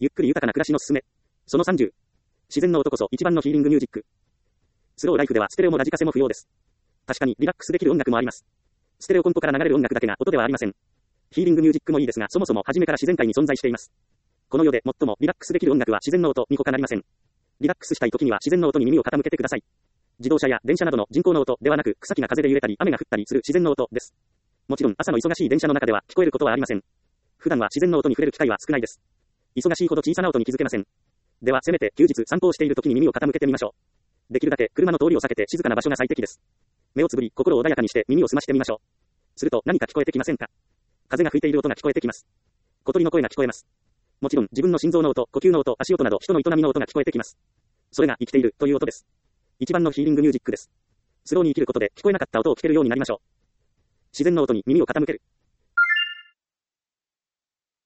ゆっくり豊かな暮らしのすすめ。その30。自然の音こそ一番のヒーリングミュージック。スローライフではステレオもラジカセも不要です。確かにリラックスできる音楽もあります。ステレオコンポから流れる音楽だけが音ではありません。ヒーリングミュージックもいいですが、そもそも初めから自然界に存在しています。この世で最もリラックスできる音楽は自然の音に他なりません。リラックスしたい時には自然の音に耳を傾けてください。自動車や電車などの人工の音ではなく、草木が風で揺れたり雨が降ったりする自然の音です。もちろん朝の忙しい電車の中では聞こえることはありません。普段は自然の音に触れる機会は少ないです。忙しいほど小さな音に気づけません。ではせめて休日散歩をしている時に耳を傾けてみましょう。できるだけ車の通りを避けて静かな場所が最適です。目をつぶり心を穏やかにして耳を澄ましてみましょう。すると何か聞こえてきませんか？風が吹いている音が聞こえてきます。小鳥の声が聞こえます。もちろん自分の心臓の音、呼吸の音、足音など人の営みの音が聞こえてきます。それが生きているという音です。一番のヒーリングミュージックです。スローに生きることで聞こえなかった音を聞けるようになりましょう。自然の音に耳を傾ける。